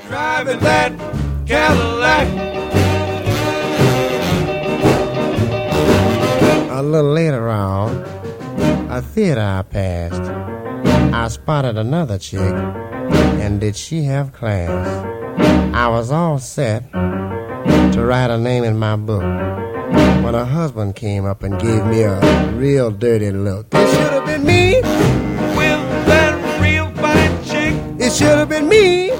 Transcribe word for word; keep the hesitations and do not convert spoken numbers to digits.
driving that Cadillac. A little later on, a theater I passed, I spotted another chick, and did she have class. I was all set to write her name in my book when her husband came up and gave me a real dirty look. It should have been me with that real fine chick. It should have been me